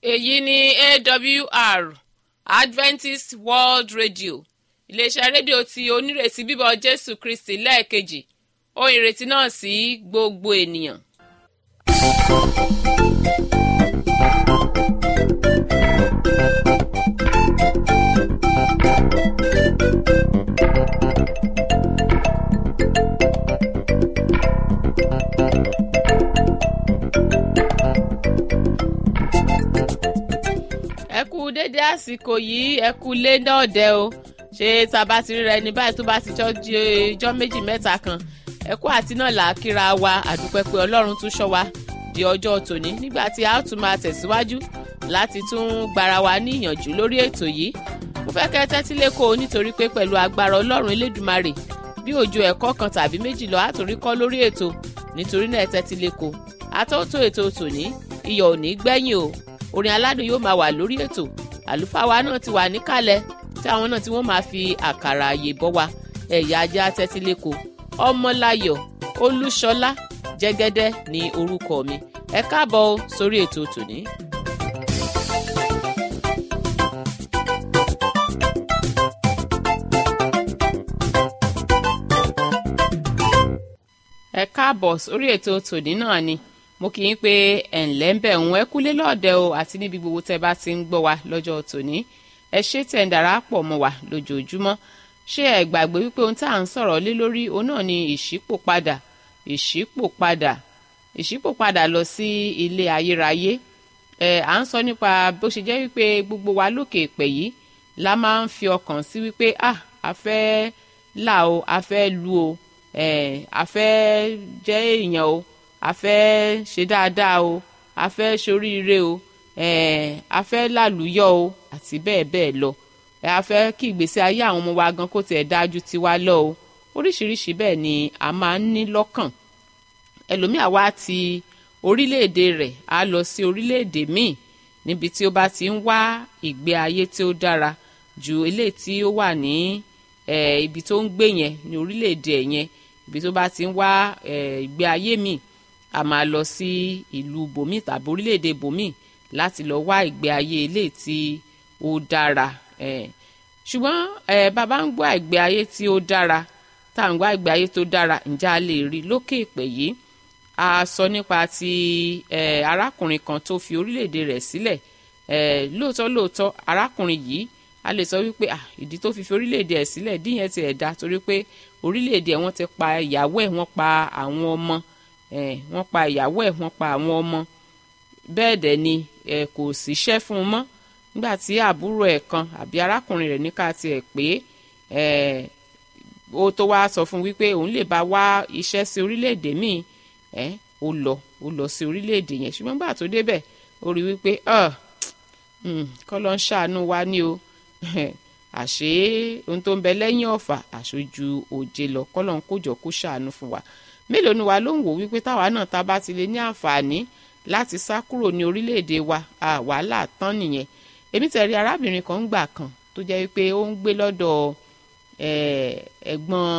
èyí ni awr adventist world radio iléeṣẹ́ rédíò tí onírètí bíbọ̀ jésù kristi lẹ́ẹ̀kejì ohun ìrètí náà sí gbogbo ènìyàn. ẹ kú dédé àsìkò yìí ẹ kú lé dọ́ọ̀dẹ o ṣé tàbá ti rí rẹ ní báyìí tó bá ti jọ́ méjì mẹ́ta kan ẹ kú àti náà là á kíra wa àdúpẹ́ pé ọlọ́run tún ṣọ́ wa di ọjọ́ tòní nígbà tí a ó tún máa tẹ̀síwájú láti tún gbára wa ní ìyànjú lórí ètò yìí mo fẹ́ kẹ́ tẹ́tí lẹ́kọ̀ọ́ nítorí pé pẹ̀lú agbára ọlọ́run elédùmarè bí òjò ẹ̀kọ́ kan tàbí méjì lọ àtòrí kọ́ lórí ètò nítorí náà tẹ́tí lẹ́kọ̀ọ́ àtọ́tò ètò tòní iyọ̀ ò ní gbẹ́yìn o orin aládùn yóò máa wà lórí ètò àlùfáà wa náà ti wà níkàlẹ̀ tí àwọn náà tí wọ́n máa fi àkàrà àyè bọ́ wa ẹ̀yà ajá tẹ́tí lẹ́kọ̀ọ́ ọmọláyọ̀ olúṣọlá jẹ́gẹ́dẹ́ ní orúkọ mi ẹ káàbọ̀ sórí ètò tòní. ẹ káàbọ̀ sórí ètò tòní náà ni mo kì í pé ẹ̀ǹlẹ́ ń bẹ̀ ń ẹ kúlé lọ́ọ̀dẹ o àti níbi gbogbo tẹ́ bá ti ń gbọ́ wa lọ́jọ́ tòní ẹ ṣé tẹ̀ ń darapọ̀ mọ́ wa lójoojúmọ́ ṣé ẹ gbàgbé wípé ohun tá à ń sọ̀rọ̀ lé lórí òun náà ni ìṣípòpadà lọ sí ilé ayérayé à ń sọ nípa bó ṣe jẹ́ wípé gbogbo wa lókè èpè yìí la máa ń fi ọkàn sí wípé a fẹ́ là o a fẹ́ lu o a fẹ́ jẹ́ èèyàn o a fẹ́ ṣe dáadáa o a fẹ́ ṣoríire o a fẹ́ lálùyọ o àti bẹ́ẹ̀ bẹ́ẹ̀ lọ a fẹ́ kí ìgbésí ayé àwọn ọmọ wa gan kó tiẹ̀ dájú tiwa lọ o oríṣiríṣi bẹ́ẹ̀ ni a máa ń ní lọ́kàn ẹlòmíà wá ti orílẹ̀-èdè rẹ̀ á lọ sí orílẹ̀-èdè míì níbi tí ó bá ti ń wá ìgbé ayé tí ó dára ju eléyìí tí ó wà ní ibi tó ń gbé yẹn ní orílẹ̀-èdè yẹn ibi tó bá ti ń wá ìgbé ayé míì a máa lọ sí ìlú bòmíì tàbí orílẹ̀-èdè bòmíì láti lọ wá ìgbé ayé eléyìí tí ó dára ṣùgbọ́n bàbá ń gbọ́ ìgbé ayé tí ó dára tá à ń gbọ́ ìgbé ayé tó dára ǹjẹ́ a lè rí lókè ìpè yìí a sọ nípa ti arákùnrin kan tó fi orílẹ̀-èdè rẹ̀ sílẹ̀ lóòótọ́ arákùnrin yìí a lè sọ wípé ìdí tó fi orílẹ̀-èdè ẹ̀ sílẹ̀ díyẹn ti ẹ̀ dá torí pé orílẹ̀-èdè ẹ̀ wọ́n ti pa ìyàwó ẹ̀ wọ́n pa àwọn ọmọ wọ́n pa ìyàwó ẹ̀ wọ́n pa àwọn ọmọ bẹ́ẹ̀ dẹ̀ ni kò síṣẹ́ fún un mọ́ nígbà tí àbúrò ẹ̀ kan àbí arákùnrin rẹ̀ ní ká tiẹ̀ pé ó tó wá sọ fún wípé òun lè bá wá iṣẹ́ sí orílẹ̀-èdè míì ó lọ sí orílẹ̀-èdè yẹn ṣùgbọ́n gbà tó débẹ̀ ó rí wípé kọ́ ló ń ṣàánú wa ní o àṣé ohun tó ń bẹ lẹ́yìn ọ̀fà àṣojú òjé lọ kọ́ ló ń kójọ kó ṣàánú fún wa mélòó ni wa ló ń wò wípé táwa náà tá bá ti lè ní àǹfààní láti sá kúrò ní orílẹ̀-èdè wa wàhálà tán nìyẹn èmi tẹ̀rí arábìnrin kan gbà kan tó jẹ́ wípé ó ń gbé lọ́dọ̀ ẹ̀gbọ́n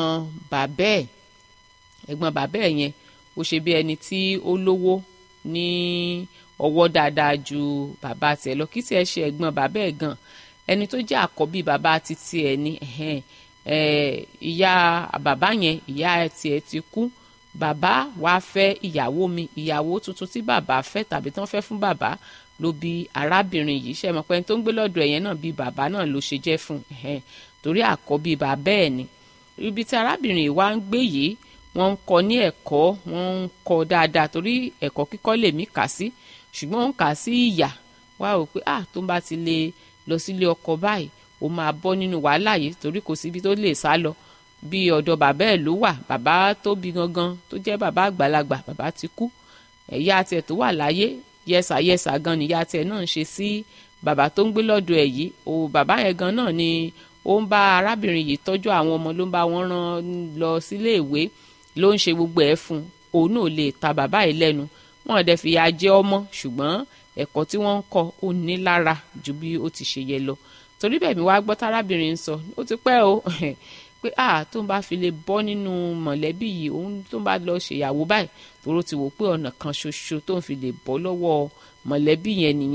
bàbá ẹ̀ yẹn ó ṣe bí ẹni tí ó lówó ní ọwọ́ dáadáa ju bàbá tiẹ̀ lọ kí tiẹ̀ ṣe ẹ̀gbọ́n bàbá ẹ̀ gan ẹni tó jẹ́ àkọ́bí bàbá títí ẹ̀ ní ìyá bàbá yẹn ìyá tiẹ̀ ti kú bàbá wàá fẹ́ ìyàwó mi ìyàwó tuntun tí bàbá fẹ́ tàbí tán fẹ́ fún bàbá ló bí arábìnrin yìí ṣe mọ̀ pé ẹni tó ń gbé lọ́dọ̀ ẹ̀yẹn náà bí bàbá náà ló ṣe jẹ́ fún torí àkọ́bí bàbá ẹ̀ ni ibi tí arábìnrin yìí wá ń gbé yìí wọ́n ń kọ́ ní ẹ̀kọ́ wọ́n ń kọ́ dáadáa torí ẹ̀kọ́ kíkọ́ lèmi kà sí ṣùgbọ́n wọ́n kà sí ìyà wá rò pé tó ń bá ti lè lọ sílé ọkọ báyìí ó máa bọ́ nínú wàhálà yìí torí kò síbi tó lè sá lọ bí ọ̀dọ̀ bàbá ẹ̀ ló wà bàbá tó bí gangan tó jẹ́ bàbá àgbàlagbà bàbá ti kú ìyá tiẹ̀ tó wà láyé yẹsà gan ni ìyá tiẹ̀ náà ń ṣe sí bàbá tó ń gbé lọ́dọ̀ ẹ̀ yìí bàbá yẹn gan náà ni ó ń bá arábìnrin yìí tọ́jú àwọn ọmọ ló ń bá wọn rán lọ sílé ìwé ló ń ṣe gbogbo ẹ̀ fún òun náà lè ta bàbá yìí lẹ́nu wọn ò dẹ̀ fìyà jẹ ọmọ ṣùgbọ́n ẹ̀kọ́ tí wọ́n ń kọ́ ó ní lára ju bí ó ti ṣe yẹ lọ torí bẹ́ẹ̀ mi wá gbọ́ tárábìnrin sọ ó ti pẹ́ o pé tó ń bá fi lè bọ́ nínú mọ̀lẹ́bí yìí òun tó ń bá lọ ṣèyàwó báyìí tòró ti wò pé ọ̀nà kan ṣoṣo tó ń fi lè bọ́ lọ́wọ́ mọ̀lẹ́bí yẹn nìyẹn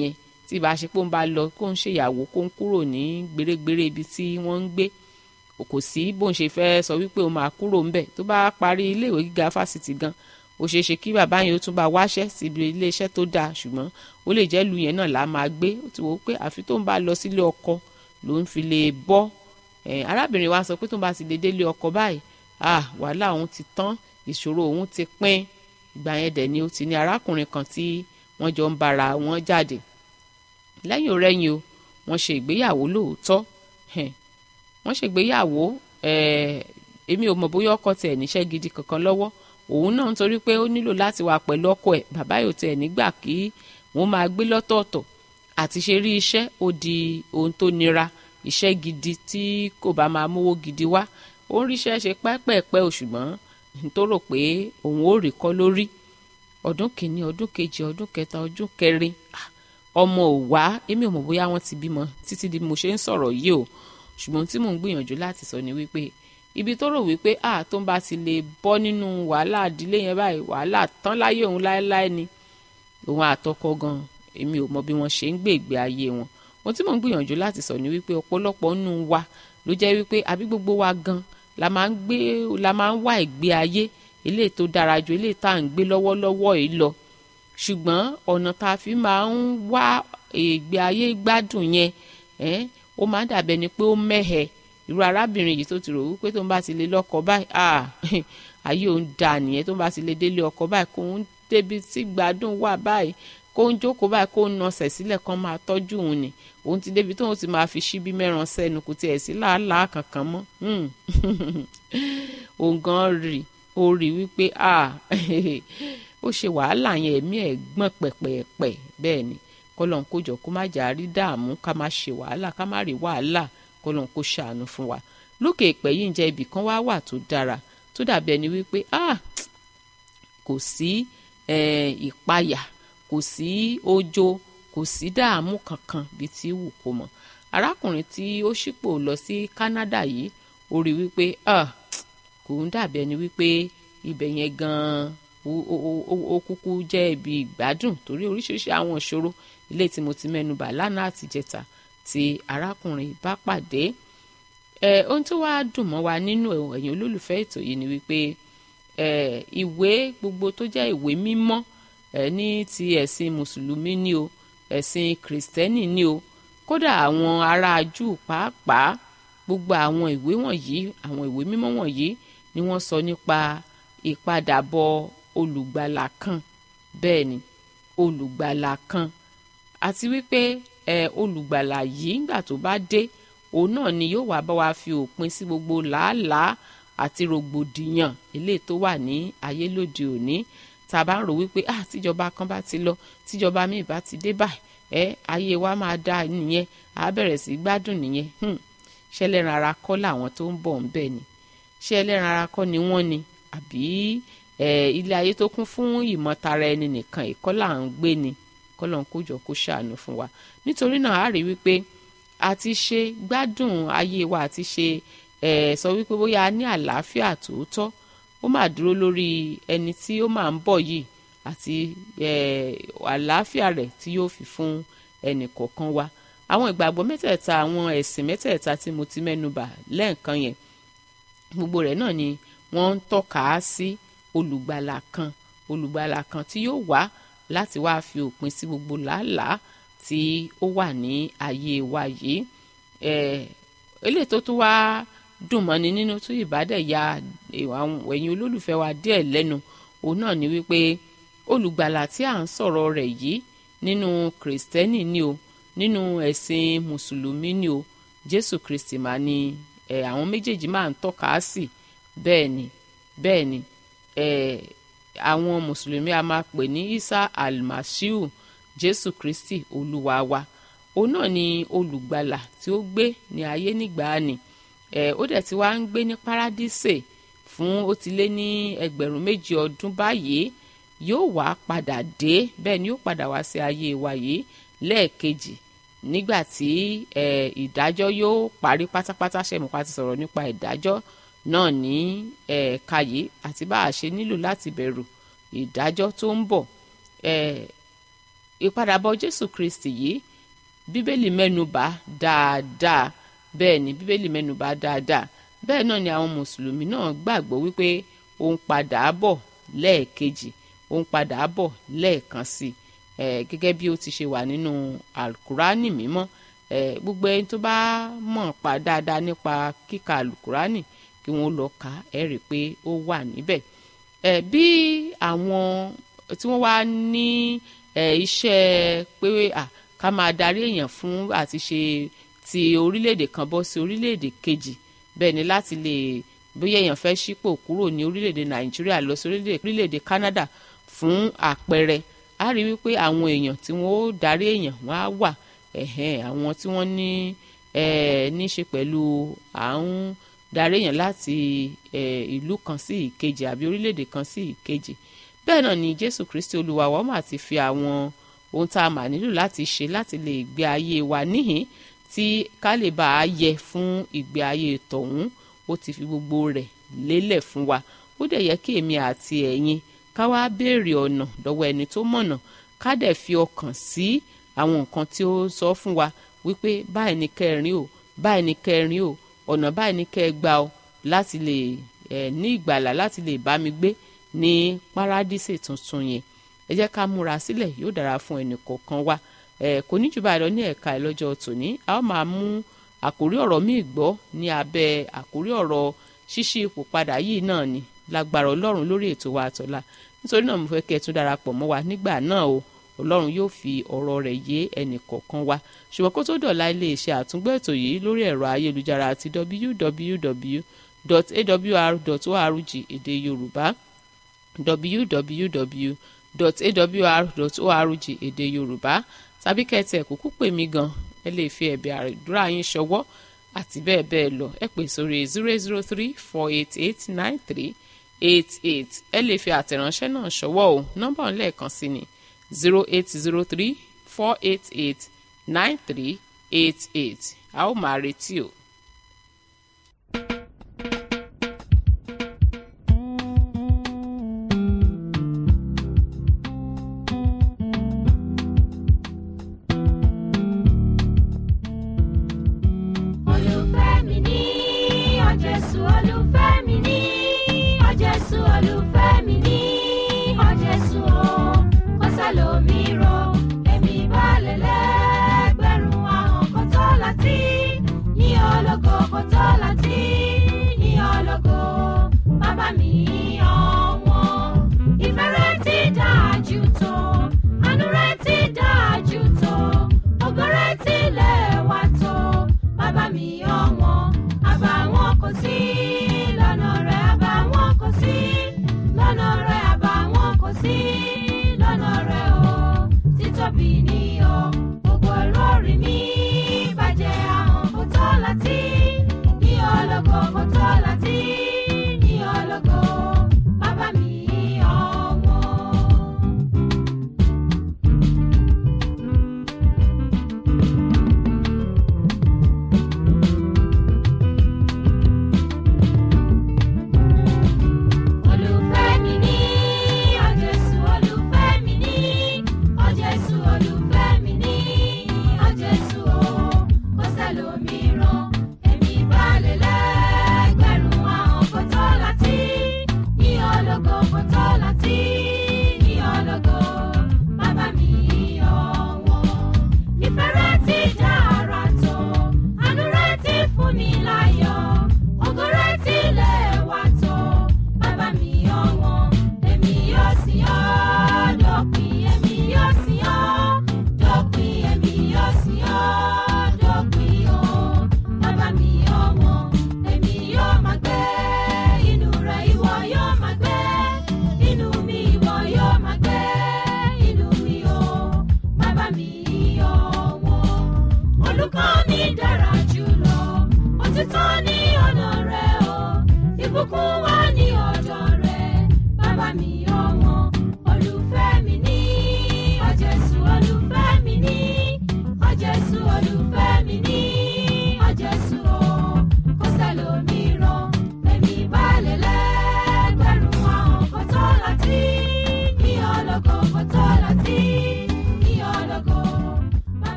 tí ìbá ṣe pé ó ń bá lọ kó ń ṣèyàwó kó ń kúrò ní gbérégbéré ibi tí wọ́n ń gbé kò sí bóun ṣe fẹ́ sọ wípé ó máa kúrò ńbẹ̀ tó bá parí iléèwé gíga fásitì gan ó ṣeé ṣe kí bàbá yẹn ó tún bá wáṣẹ́ síbi iléeṣẹ́ tó dáa ṣùgbọ́n ó lè jẹ́ ìlú yẹn náà là á máa gbé ó ti wò ó pé àfi tó ń bá lọ sílé ọkọ ló ń fi lè bọ́ arábìnrin wa sọ pé tó ń bá ti lè délé ọkọ báyìí wàhálà òun ti tán ìṣòro òun ti pín ìgbà yẹn dẹ̀ ni ó ti ní arákùnrin kan tí wọ́n jọ ń bára wọn jáde lẹ́yìn ọ̀rẹ́yìn o wọ́n ṣe ìgbéyàwó lóòótọ́ wọ́n ṣègbéyàwó èmi ò mọ̀ bóyá ọkọ tiẹ̀ níṣẹ́ gidi kankan lọ́wọ́ òun náà nítorí pé ó nílò láti wà pẹ̀lú ọkọ ẹ̀ bàbá yóò tiẹ̀ nígbà kí wọ́n máa gbé lọ́tọ̀ọ̀tọ̀ àti ṣe rí iṣẹ́ ó di ohun tó nira iṣẹ́ gidi tí kò bá máa mówó gidi wá ó ń ríṣẹ́ ṣe pẹ́pẹ́pẹ́ o ṣùgbọ́n tó rò pé òun ò rí kọ́ lórí ọdún kìíní ọdún kejì ọdún kẹta ọdún kẹrin ọmọ ò wá èmi ò mọ̀ bóyá wọ́n ti bímọ títí di mo ṣe ń sọ̀rọ̀ yìí o ṣùgbọ́n tí mò ń gbìyànjú láti sọ ni wípé ibi tó rò wípé tó ń bá ti lè bọ́ nínú wàhálà ìdílé yẹn báyìí wàhálà tán láyé òun láéláé ni òun àtọkọ gan èmi ò mọ bí wọ́n ṣe ń gbé ìgbé ayé wọn ohun tí mò ń gbìyànjú láti sọ ni wípé ọ̀pọ̀lọpọ̀ nínú wa ló jẹ́ wípé àbí gbogbo wa gan la máa ń wá ìgbé ayé eléyìí tó dára ju eléyìí tá à ń gbé lọ́wọ́lọ́wọ́ yìí lọ ṣùgbọ́n ọ̀nà tá a fi máa ń wá ìgbé ayé gbádùn yẹn ó máa ń dàbẹ̀ ni pé ó mẹ́hẹ irú arábìnrin yìí tó ti rò wípé tó ń bá ti lè lọ́kọ báyìí ayé òun dà nìyẹn tó ń bá ti lè délé ọkọ báyìí kó ń débi tí gbádùn wà báyìí kó ń jókòó báyìí kó ń nọsẹ̀ sílẹ̀ kan máa tọ́jú òun ni òun ti débi tóun ti máa fi ṣíbí mẹ́ran sẹ́nu kò tiẹ̀ sí làálàá kankan mọ́ òun gan rí wípé ó ṣe wàhálà yẹn ẹ̀mí ẹ̀ gbọ̀n pẹ̀pẹ̀pẹ̀ bẹ́ẹ̀ ni kọ́lọ́n kó jọ kó má jà rí dààmú ká má ṣe wàhálà ká má rí wàhálà kọ́lọ́n kó ṣàánú fún wa lókè ìpẹ́ yìí ń jẹ́ ibì kan wà tó dára tó dàbí ẹni wípé kò sí ìpayà kò sí òjò kò sí dààmú kankan bíi tí wù kó mọ̀ arákùnrin tí ó ṣípò lọ sí Canada yìí ó rí wípé kò ń dàbí ẹni wípé ibẹ̀ yẹn gan-an ó kúkú jẹ́ ibi ìgbádùn torí oríṣiríṣi àwọn ìṣòro ilé tí mo ti mẹ́nubà lánàá àti jẹta tí arákùnrin bá pàdé ohun tó wá dùn mọ́ wa nínú ẹ̀yin olólùfẹ́ ètò yìí ni wípé ìwé gbogbo tó jẹ́ ìwé mímọ́ ní ti ẹ̀sìn mùsùlùmí ni o ẹ̀sìn kìrìsìtẹ́nì ni o kódà àwọn ará Júù pàápàá gbogbo àwọn ìwé wọ̀nyí àwọn ìwé mímọ́ wọ̀nyí ni wọ́n sọ nípa ìpadàbọ̀ olùgbàlà kan bẹ́ẹ̀ ni olùgbàlà kan àti wípé olùgbàlà yìí ńgbà tó bá dé òun náà ni yóò wá bá wa fi òpin sí gbogbo làálàá àti rògbòdìyàn eléyìí tó wà ní ayé lóde òní tá a bá ń rò wípé tíjọba kan bá ti lọ tíjọba míì bá ti dé báyìí ayé wa máa dá nìyẹn á bẹ̀rẹ̀ sí gbádùn nìyẹn ṣẹlẹ́ran ara kọ́ làwọn tó ń bọ̀ ń bẹ̀ ni ṣẹlẹ́ran ara kọ́ ni wọ́n ni àbí ilé ayé tó kún fún ìmọ̀tara ẹni nìkan ìkọ́ là ń gbé ni kọ́lọ́n kó jọ kó ṣàánú fún wa nítorí náà a rí wípé àti ṣe gbádùn ayé wa àti ṣe sọ wípé bóyá a ní àlàáfíà tòótọ́ ó máa dúró lórí ẹni tí ó máa ń bọ̀ yìí àti àlàáfíà rẹ̀ tí yóò fi fún ẹnì kọ̀ọ̀kan wa àwọn ìgbàgbọ́ mẹ́tẹ̀ẹ̀ta àwọn ẹ̀sìn mẹ́tẹ̀ẹ̀ta tí mo ti mẹ́nubà lẹ́ẹ̀kan yẹn gbogbo rẹ̀ náà ni wọ́n ń tọ́ka sí olùgbàlà kan tí yóò wá láti wá fi òpin sí gbogbo làálàá tí ó wà ní ayé wa yìí eléyìí tó tún wá dùn mọ́ni nínú tó ìbádẹ́ ya ẹ̀yin olólùfẹ́ wa díẹ̀ lẹ́nu òun náà ni wípé olùgbàlà tí à ń sọ̀rọ̀ rẹ̀ yìí nínú kìrìsìtẹ́nì ni o nínú ẹ̀sìn mùsùlùmí ni o Jésù Kristi mà ni àwọn méjèèjì máa ń tọ́ka sí bẹ́ẹ̀ ni àwọn mùsùlùmí a máa pè ní Isa almasiu Jésù Kristi olúwa wa òun náà ni olùgbàlà tí ó gbé ní ayé nígbàanì ó dẹ̀ ti wá ń gbé ní paradísè fún ó ti lé ní 2,000 ọdún báyìí yóò wá padà dé bẹ́ẹ̀ ni yóò padà wá sí ayé wa yìí lẹ́ẹ̀kejì nígbà tí ìdájọ́ yóò parí pátápátá ṣẹ̀mùpá ti sọ̀rọ̀ nípa ìdájọ́ náà ní ẹ̀ka yìí àti bá a ṣe nílò láti bẹ̀rù ìdájọ́ tó ń bọ̀ ìpadàbọ̀ Jésù Kristi yìí bíbélì mẹ́nubà dáadáa, bẹ́ẹ̀ ni bíbélì mẹ́nubà dáadáa. Bẹ́ẹ̀ náà ni àwọn mùsùlùmí náà gbàgbọ́ wípé ó ń padà bọ̀ lẹ́ẹ̀kejì, ó ń padà bọ̀ lẹ́ẹ̀kan sí gẹ́gẹ́ bí ó ti ṣe wà nínú alukurani mímọ́. Gbogbo ẹni tó bá mọ̀ pa dáadáa nípa kíka alukurani kí wọ́n lọ kà ẹ rí pé ó wà níbẹ̀. Bí àwọn tí wọ́n wá ní iṣẹ́ pé ká máa darí èèyàn fún àti ṣe ti orílẹ̀-èdè kan bọ́ sí orílẹ̀-èdè kejì, bẹ́ẹ̀ ni láti lè bóyá èèyàn fẹ́ ṣípò kúrò ní orílẹ̀-èdè Nàìjíríà lọ sí orílẹ̀-èdè Canada fún àpẹẹrẹ, a rí wípé àwọn èèyàn tí wọ́n ó darí èèyàn wọ́n á wà àwọn tí wọ́n ní ṣe pẹ̀lú àwọn darí èèyàn láti ìlú kan sí ìkejì àbí orílẹ̀-èdè kan sí ìkejì. Bẹ́ẹ̀ náà ni Jésù Kristi Olúwa wa máa ti fi àwọn ohun tá a mà nílò láti ṣe láti lè gbé ayé wa níhìn tí ká lè bá a yẹ fún ìgbé ayé tọ̀hún. Ó ti fi gbogbo rẹ̀ lélẹ̀ fún wa. Ó dẹ̀ yẹ kí èmi àti ẹ̀yin ká wá béèrè ọ̀nà lọ́wọ́ ẹni tó mọ̀nà, ká dẹ̀ fi ọkàn sí àwọn nǹkan tí ó sọ fún wa wípé báyìí ni kẹrin o, báyìí ni kẹrin o, ọ̀nà báyìí ni kẹ́ gbà o láti lè ní ìgbàlà, láti lè bá mi gbé ní párádísè tuntun yẹn. Ẹ jẹ́ ká múra sílẹ̀, yóò dára fún ẹnì kọ̀ọ̀kan wa. Kò ní jù báyìí lọ ní ẹ̀ka ìlọ́jọ́ tòní. A ó máa mú àkórí ọ̀rọ̀ míì gbọ́ ní abẹ́ àkórí ọ̀rọ̀ ṣíṣí ipò padà yìí náà ni lágbára Ọlọ́run lórí ètò wa àtọ̀la. Nítorí náà mo fẹ́ kẹ́ ẹ tún darapọ̀ mọ́ wa nígbà náà o. Ọlọ́run yóò fi ọ̀rọ̀ rẹ̀ yé ẹnì kọ̀ọ̀kan wa. Ṣùgbọ́n kó tó dọ̀la, ilé iṣẹ́ àtúngbọ́ ètò yìí lórí ẹ̀rọ ayélujára àti www.awr.org èdè Yorùbá, www.awr.org èdè Yorùbá, tàbí kẹ́tẹ̀ kúkú pè mí gan, ẹ lè fi ẹ̀bẹ̀ àdúrà yín ṣọwọ́ àti bẹ́ẹ̀ bẹ́ẹ̀ lọ. Ẹ pè sórí 003-488-9388. Ẹ lè fi àtẹ̀ránṣẹ́ náà ṣọwọ́ o. nọ́mbà lẹ́ẹ̀kan sí ni 08034889388. A ó máa retí o. Ní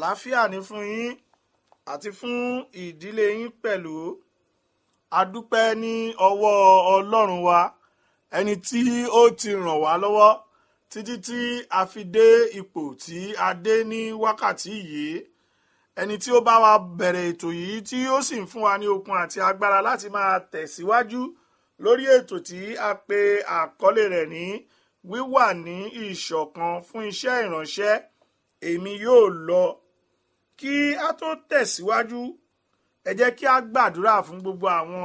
àlàáfíà ní fún yín àti fún ìdílé yín pẹ̀lú. A dúpẹ́ ní ọwọ́ Ọlọ́run wa, ẹni tí ó ti ràn wá lọ́wọ́ títí tí a fi dé ipò tí a dé ní wákàtí yìí. Ẹni tí ó bá wa bẹ̀rẹ̀ ètò yìí tí ó sì ń fún wa ní okun àti agbára láti máa tẹ̀síwájú lórí ètò tí a pè àkọlé rẹ̀ ní wíwà ní ìṣọ̀kan fún iṣẹ́ ìránṣẹ́. Èmi yóò lọ. Kí a tó tẹ̀síwájú, ẹ jẹ́ kí a gbàdúrà fún gbogbo àwọn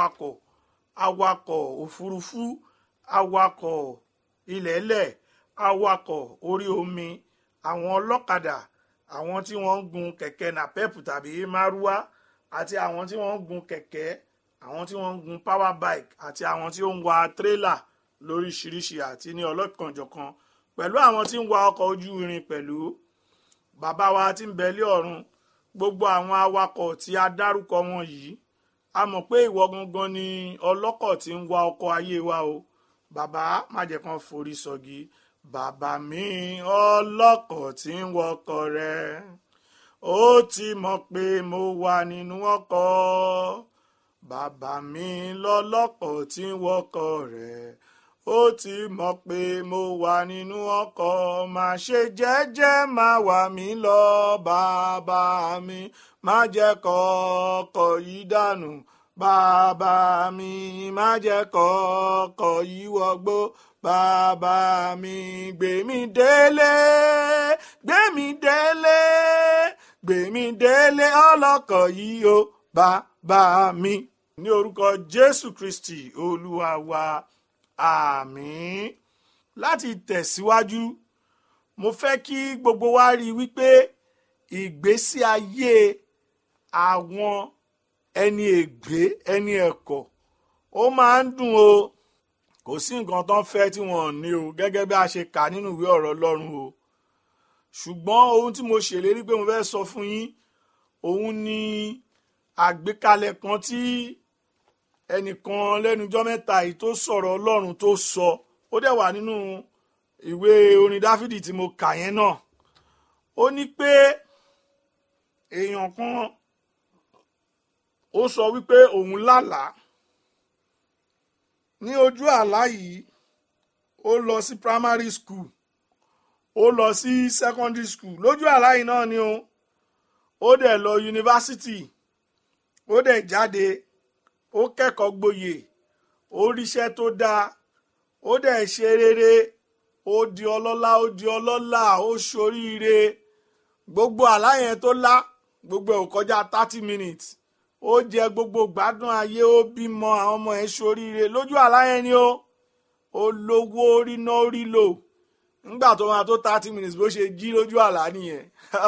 awakọ̀ òfurufú, awakọ̀ ilẹ̀ẹ́lẹ̀, awakọ̀ orí omi, àwọn ọlọ́kadà, àwọn tí wọ́n ń gun kẹ̀kẹ́ napep tàbí márúwá, àti àwọn tí wọ́n ń gun kẹ̀kẹ́, àwọn tí wọ́n ń gun power bike, àti àwọn tí ó ń wa tírélà lóríṣiríṣi àti ní ọlọ́kanjọ̀kan, pẹ̀lú àwọn tí ń wa ọkọ̀ ojú irin pẹ̀lú. Bàbá wa tí ń bẹ lé ọ̀run, gbogbo àwọn awakọ̀ tí a dárúkọ wọn yìí, a mọ̀ pé ìwọ gangan ni ọlọ́kọ̀ tí ń wa ọkọ̀ ayé wa o. Bàbá, má jẹ́ kán forí sọgi. Bàbá mi ọlọ́kọ̀ tí ń wọkọ̀ rẹ, ó ti mọ̀ pé mo wà nínú ọkọ̀. Bàbá mi lọ́lọ́kọ̀ tí ń wọkọ̀ rẹ, ó ti mọ̀ pé mo wà nínú ọkọ̀. Má ṣe jẹ́jẹ́ máa wà mí lọ, bàbá mi, má jẹ́ kọ́kọ́ yìí dànù. Bàbá mi, má jẹ́ kọ́kọ́ yìí wọgbó. Bàbá mi, gbé mi délé, gbé mi délé, gbé mi délé ọlọ́kọ̀ yìí o, bàbá mi. Ní orúkọ Jésù Kristi Olúwa wa, àmín. Láti tẹ̀síwájú, mo fẹ́ kí gbogbo wa rí wípé ìgbésí ayé àwọn ẹni ègbé, ẹni ẹ̀kọ́, ó máa ń dùn o. Kò sí nǹkan tó ń fẹ́ tí wọ́n ní o, gẹ́gẹ́ bí a ṣe kà nínú ìwé ọ̀rọ̀ Ọlọ́run o. Ṣùgbọ́n ohun tí mo ṣèlérí pé mo fẹ́ sọ fún yín, òun ni àgbékalẹ̀ kan tí ẹnìkan lẹ́nujọ́ mẹ́ta yìí tó sọ̀rọ̀ Ọlọ́run tó sọ. Ó dẹ̀ wà nínú ìwé orin Dáfídì tí mo kà yẹn náà. Ó ní pé èèyàn kan ó sọ wípé òun lálàá. Ní ojú àlá yìí, ó lọ sí primary school, ó lọ sí secondary school. Lójú àlá yìí náà ni ó dẹ̀ lọ yunifásitì, ó dẹ̀ jáde, ó kẹ́kọ̀ọ́ gboyè, ó ríṣẹ́ tó dáa, ó dẹ̀ ṣe rere, ó di ọlọ́lá, ó ṣoríire. Gbogbo àlá yẹn tó lá, gbogbo ẹ̀ ò kọjá 30 minutes. Ó jẹ gbogbo gbádùn ayé, ó bímọ, àwọn ọmọ ẹ̀ ṣoríire. Lójú àlá yẹn ni ó lówó, orí ná, orí lò. Nígbà tó máa tó 30 minutes bó ṣe jí lójú àlá nìyẹn.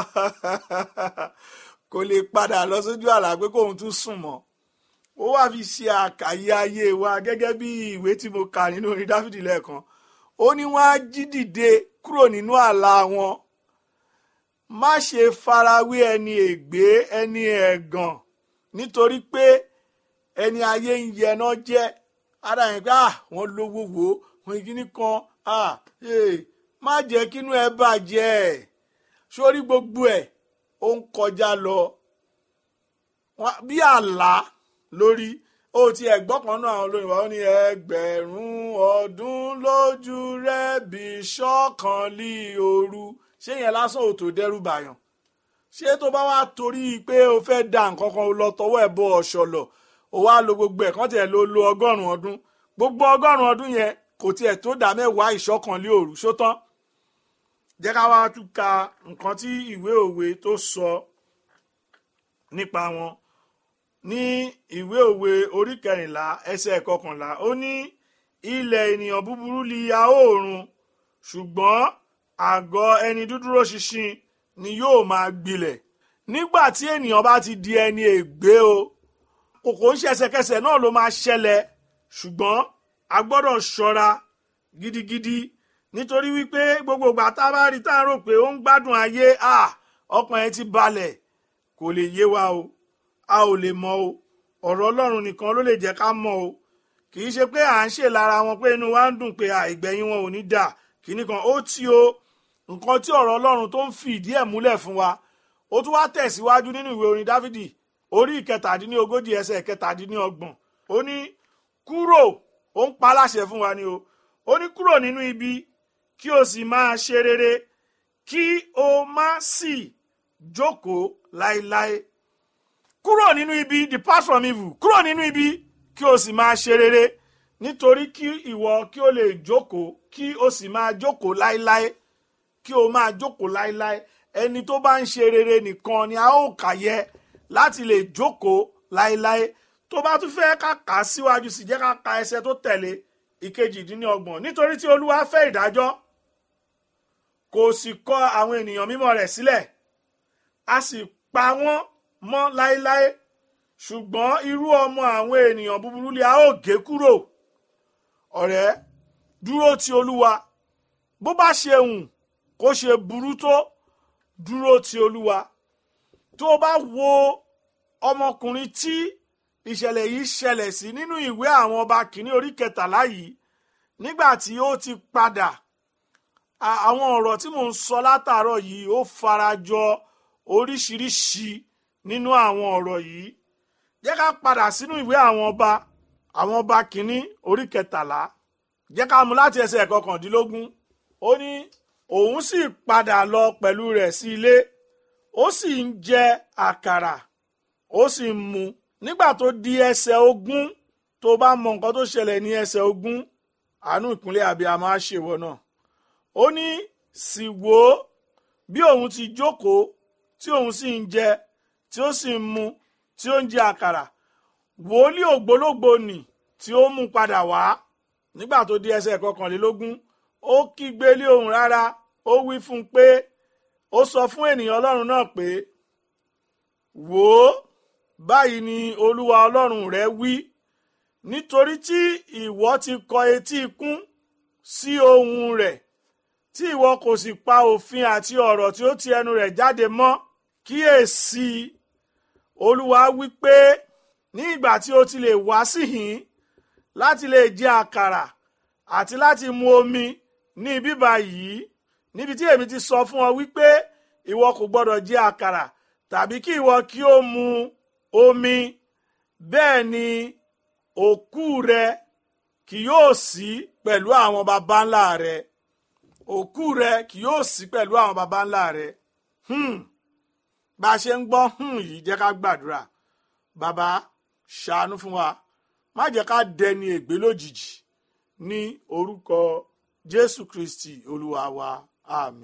Kò lè padà lọ sójú àlá pé kóun tún sùn mọ́. Ó wá fi ṣe àkàyé ayé wa gẹ́gẹ́ bí ìwé tí mo kà nínú orin Dáfídì lẹ́ẹ̀kan. Ó ní wọ́n á jí dìde kúrò nínú àlá wọn. Má ṣe farawé ẹni ègbé, ẹni ẹ̀gàn, nítorí pé ẹni ayé ń yẹná jẹ́. Ara yẹn pé wọ́n lówó wò, wọ́n kíní kan, má jẹ́ kínú ẹ bàjẹ́. Sórí gbogbo ẹ̀ ó ń kọjá lọ bí àlá lórí. Ó ti ẹ̀gbọ́n kan náà àwọn olórin wa, ó ní ẹgbẹ̀rún ọdún lójú rẹ̀ bí ṣọ́kànlí òru. Ṣé yẹn lásán ò tó dẹ́rù bàyàn? Ṣé tó bá wá torí pé o fẹ́ da nǹkan kan lọ tọwọ́ ẹ̀ bọ ọ̀ṣọ̀lọ̀, o wá lo gbogbo ẹ̀ kan tiẹ̀ lo 100 ọdún, gbogbo 100 ọdún yẹn kò tiẹ̀ tó dá mẹ́wàá ìṣọ́kànlé òru, ṣó tán? Jẹ́ ká wá tún ka nǹkan tí ìwé òwe tó sọ nípa wọn. Ní ìwé òwe orí 14 ẹsẹ̀ 11, ó ní ilẹ̀ ènìyàn búburú li a oòrùn, ṣùgbọ́n àgọ́ ẹni dúdúró ṣinṣin ni yóò máa gbilẹ̀. Nígbà tí ènìyàn bá ti di ẹni ègbé o, kò ń ṣẹ̀ṣẹ̀kẹsẹ̀ náà ló máa ṣẹlẹ̀, ṣùgbọ́n a gbọ́dọ̀ ṣọ́ra gidigidi, nítorí wípé gbogbo ìgbà tá a bá rí tá a rò pé ó ń gbádùn ayé, ọkàn ẹ̀ ti balẹ̀, kò lè yé wa o, a ò lè mọ̀ o. Ọ̀rọ̀ Ọlọ́run nìkan ló lè jẹ́ ká mọ̀ o. Kì í ṣe pé à ń ṣe lára wọn pé inú wa ń dùn pé ìgbẹ̀yìn wọn ò ní dà kíní kan. Ó tí o nǹkan tí ọ̀rọ̀ Ọlọ́run tó ń fi ìdí ẹ̀ múlẹ̀ fún wa, ó tún wá tẹ̀síwájú nínú ìwé orin Dáfídì orí 37 ẹsẹ̀ 37 ó ní kúrò, ó ń pa láṣẹ fún wa ni ó ní kúrò nínú ibi kí o sì máa ṣe rere, kí o má sì jókòó láéláé. Kúrò nínú ibi, depart from evil, kúrò nínú ibi kí o sì máa ṣe rere, nítorí kí ìwọ kí o lè jókòó, kí o sì máa jókòó láéláé, kí o máa jókòó láéláé. Ẹni tó bá ń ṣe rere nìkan ni a ó kà yẹ láti lè jókòó láéláé. Tó bá tún fẹ́ ká kà á síwájú sí, jẹ́ ká ka ẹsẹ̀ tó tẹ̀lé 28. Nítorí tí Olúwa fẹ́ ìdájọ́, kò sì kọ àwọn ènìyàn mímọ́ rẹ̀ sílẹ̀, a sì pa wọ́n mọ́ láéláé, ṣùgbọ́n irú ọmọ àwọn ènìyàn búburú lé a ó gé kúrò. Ọ̀rẹ́, dúró ti Olúwa, bó bá ṣe hùn kó ṣe burú tó, dúró ti Olúwa. Tó bá wo ọmọkùnrin tí ìṣẹ̀lẹ̀ yìí ṣẹlẹ̀ sí nínú ìwé àwọn ọba kìíní orí 13 yìí, nígbà tí ó ti padà, àwọn ọ̀rọ̀ tí mò ń sọ látàárọ̀ yìí ó farajọ oríṣiríṣi nínú àwọn ọ̀rọ̀ yìí. Jẹ́ ká padà sínú ìwé àwọn ọba kìíní orí 13. Jẹ́ ká mú láti ẹsẹ̀ 19. Ó ní òun sì padà lọ pẹ̀lú rẹ̀ sí ilé, ó sì ń jẹ àkàrà, ó sì ń mu. Nígbà tó di ẹsẹ̀ 20, tó bá mọ nǹkan tó ṣẹlẹ̀ ní ẹsẹ̀ 20, àánú ìkúnlẹ̀ abiyamọ á ṣèwọ náà. Ó ní sì wò ó, bí òun ti jókòó, tí òun sì ń jẹ, tí ó sì ń mu, tí ó ń jẹ àkàrà, wòlíì ògbólógbò nì tí ó mú padà wá. Nígbà tó di ẹsẹ̀ 21, ó kígbe lé ohùn rárá, ó wí fún un pé, ó sọ fún ènìyàn Ọlọ́run náà pé, wò ó, báyìí ni Olúwa Ọlọ́run rẹ wí, nítorí tí ìwọ ti kọ etí ikún sí ohùn rẹ̀, tí ìwọ kò sì pa òfin àti ọ̀rọ̀ tí ó ti ẹnu rẹ̀ jáde mọ́, kíyèsí, Olúwa wí pé ní ìgbà tí o ti lè wá síhìn láti lè jẹ àkàrà àti láti mu omi ní ibi báyìí, níbi tí èmi ti sọ fún ọ wípé ìwọ kò gbọdọ̀ jẹ àkàrà tàbí kí ìwọ kí ó mu omi, bẹ́ẹ̀ ni òkú rẹ kì yóò sí pẹ̀lú àwọn baba ńlá rẹ. Òkú rẹ kì yóò sí pẹ̀lú àwọn baba ńlá rẹ. Bá a ṣe ń gbọ́ yìí, jẹ́ ká gbàdúrà. Bàbá, ṣàánú fún wa, má jẹ́ ká dẹni ègbé lójijì, ní orúkọ Jésù Kristi Olúwa wa, àmín.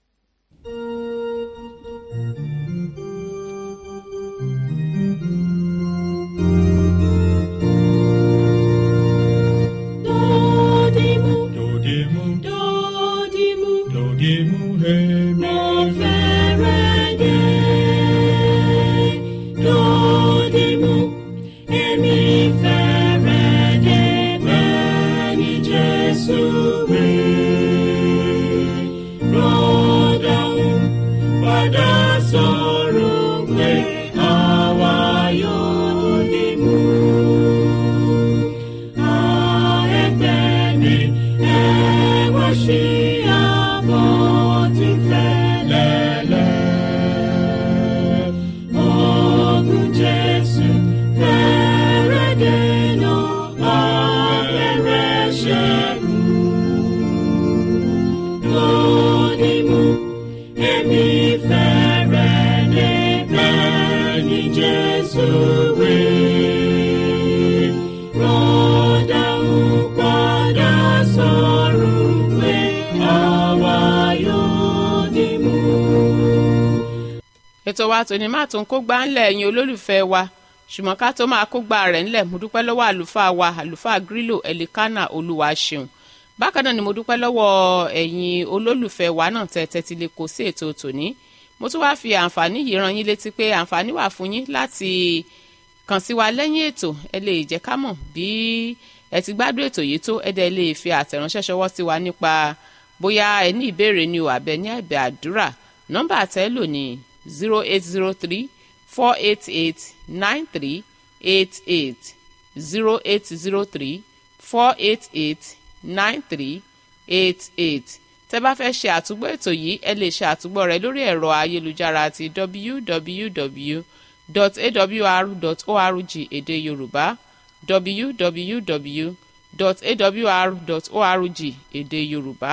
ètò wa tòní má tún kó gbá ńlẹ̀ ẹ̀yin olólùfẹ́ wa, ṣùgbọ́n ká tó máa kó gbá rẹ̀ ńlẹ̀, mo dúpẹ́ lọ́wọ́ àlùfáà wa, àlùfáà Grílò Ẹ̀lìkánà Olúwaṣeun. Bákan náà ni mo dúpẹ́ lọ́wọ́ ẹ̀yin olólùfẹ́ wa náà tẹ́tí lè kó sí ètò tòní. Mo tún wáá fi àǹfààní yìí rán yín létí pé àǹfààní wà fún yín láti kàn sí wa lẹ́yìn ètò. Ẹ lè jẹ́ ká mọ̀ bí ẹ ti gbádùn ètò yìí tó, ẹ dẹ̀ lè fi àtẹ̀ránṣẹ́ ṣọwọ́ sí wa nípa bóyá ẹ ní ìbéèrè ni o àbẹ́ ní ẹ̀bẹ̀ àdúrà. Nọ́mbà àtẹ́ lò ní 0803-488-9388 0803-488-9388. tẹ́ bá fẹ́ ṣe àtúgbọ́ ètò yìí ẹ lè ṣe àtúgbọ́ rẹ̀ lórí ẹ̀rọ ayélujára ti www.awr.org èdè Yorùbá www.awr.org èdè Yorùbá.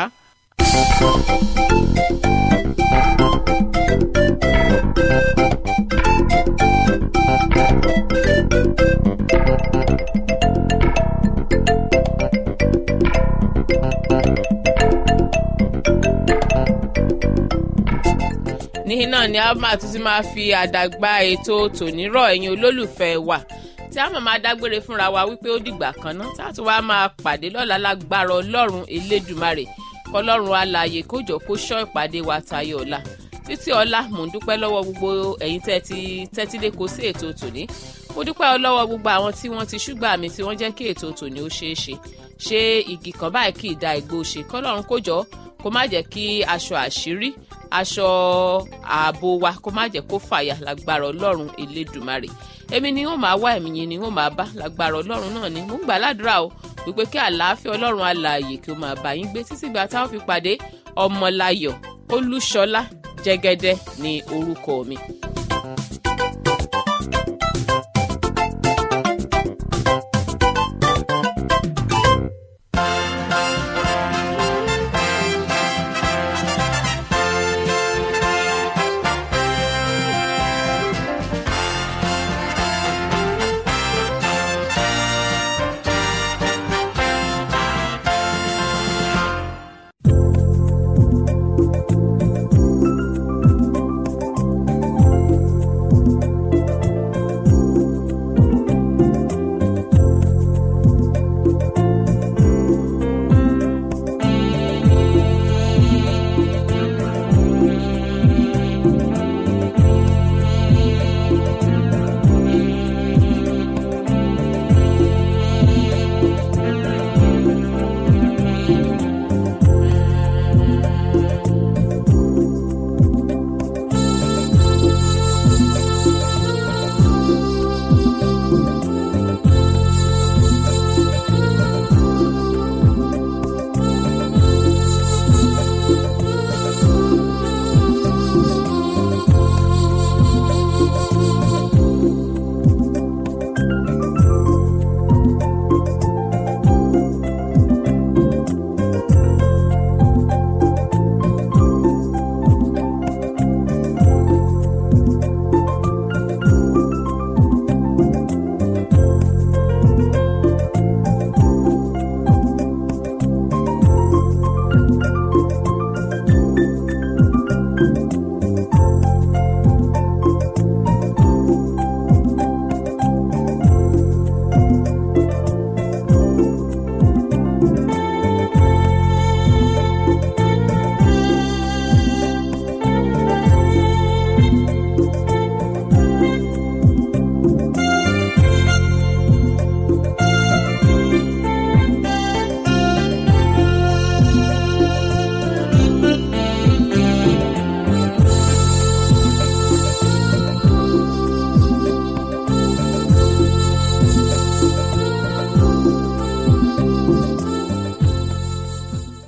níhìn náà ni a máa tún ti máa fi àdàgbà ètò tònírọ̀ ẹ̀yin olólùfẹ́ wa tí a máa dágbére fúnra wa wípé ó dìgbà kan náà tá a tún wá máa pàdé lọ́la lágbára Ọlọ́run Elédùmarè kọlọ́run alààyè kó jọ kó ṣọ́ ìpàdé wa tayọ ọ̀la títí ọ̀la mò ń dúpẹ́ lọ́wọ́ gbogbo ẹ̀yin tẹ́tílé kó sí ètò tòní mo dúpẹ́ lọ́wọ́ gbogbo àwọn tí wọ́n ti ṣúgbà mi tí wọ́n jẹ́ kí ètò tòní ó ṣeé ṣe igi kan báyìí kì í da ìgbó ṣe kọlọ́run kó jọ kó má jẹ́ kí aṣọ àṣírí aṣọ ààbò wa kó má jẹ́ kó fàya lágbára Ọlọ́run Elédùmarè èmi ni wọ́n máa wá ẹ̀mí yẹn ni wọ́n máa bá lágbára Ọlọ́run náà ni mo ń gbà ládùúrà o wípé kí àlàáfíà Ọlọ́run alààyè kí ó máa bá yín gbé títí gbà táwọn fi pàdé Ọmọláyọ̀ Olúṣọlá Jẹ́gẹ́dẹ́ ní orúkọ mi.